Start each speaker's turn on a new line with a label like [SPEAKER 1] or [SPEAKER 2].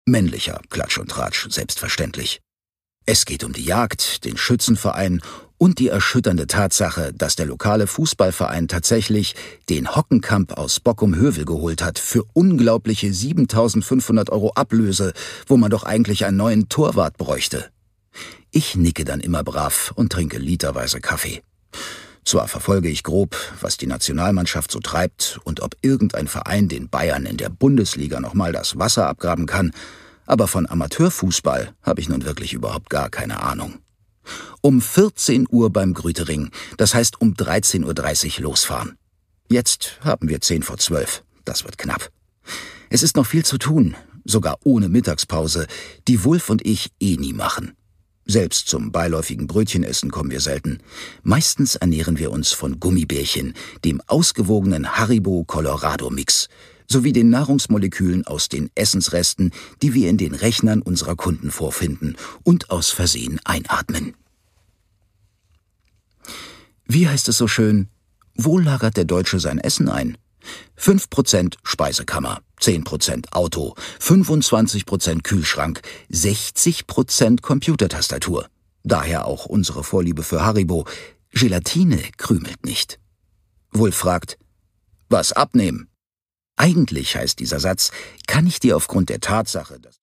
[SPEAKER 1] Männlicher Klatsch und Tratsch, selbstverständlich. Es geht um die Jagd, den Schützenverein und die erschütternde Tatsache, dass der lokale Fußballverein tatsächlich den Hockenkamp aus Bockum-Hövel geholt hat für unglaubliche 7.500 € Ablöse, wo man doch eigentlich einen neuen Torwart bräuchte. Ich nicke dann immer brav und trinke literweise Kaffee. Zwar verfolge ich grob, was die Nationalmannschaft so treibt und ob irgendein Verein den Bayern in der Bundesliga nochmal das Wasser abgraben kann, aber von Amateurfußball habe ich nun wirklich überhaupt gar keine Ahnung. Um 14 Uhr beim Grütering, das heißt um 13.30 Uhr losfahren. Jetzt haben wir 10:12, das wird knapp. Es ist noch viel zu tun, sogar ohne Mittagspause, die Wulf und ich nie machen. Selbst zum beiläufigen Brötchenessen kommen wir selten. Meistens ernähren wir uns von Gummibärchen, dem ausgewogenen Haribo-Colorado-Mix, sowie den Nahrungsmolekülen aus den Essensresten, die wir in den Rechnern unserer Kunden vorfinden und aus Versehen einatmen. Wie heißt es so schön? Wo lagert der Deutsche sein Essen ein? 5% Speisekammer, 10% Auto, 25% Kühlschrank, 60% Computertastatur. Daher auch unsere Vorliebe für Haribo. Gelatine krümelt nicht. Wulf fragt, was abnehmen? Eigentlich heißt dieser Satz, kann ich dir aufgrund der Tatsache, dass